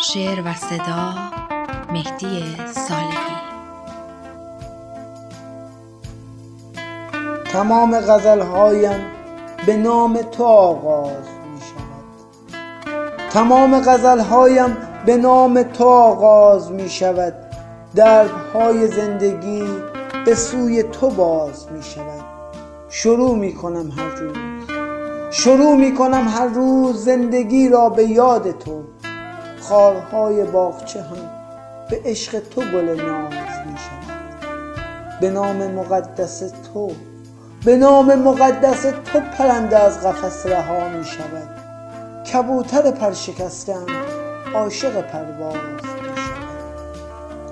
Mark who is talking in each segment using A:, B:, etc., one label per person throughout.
A: شعر و صدا مهدی صالحی.
B: تمام غزلهایم به نام تو آغاز می شود. تمام غزلهایم به نام تو آغاز می شود. دربهای زندگی به سوی تو باز می شود. شروع می کنم هر روز زندگی را به یاد تو. خارهای باغچه هم به عشق تو گل ناز می شود. به نام مقدس تو پرنده از قفس رها می شود. کبوتر پرشکسته‌ام عاشق پرواز می شود.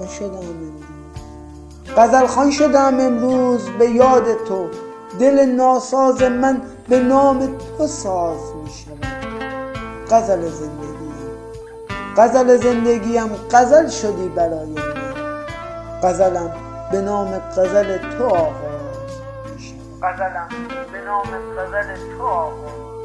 B: غزلخوان شدم امروز به یاد تو. دل ناساز من به نام تو ساز می شود. غزل زندگیم غزل شدی برای من. غزلم به نام غزل تو آغاز می شود.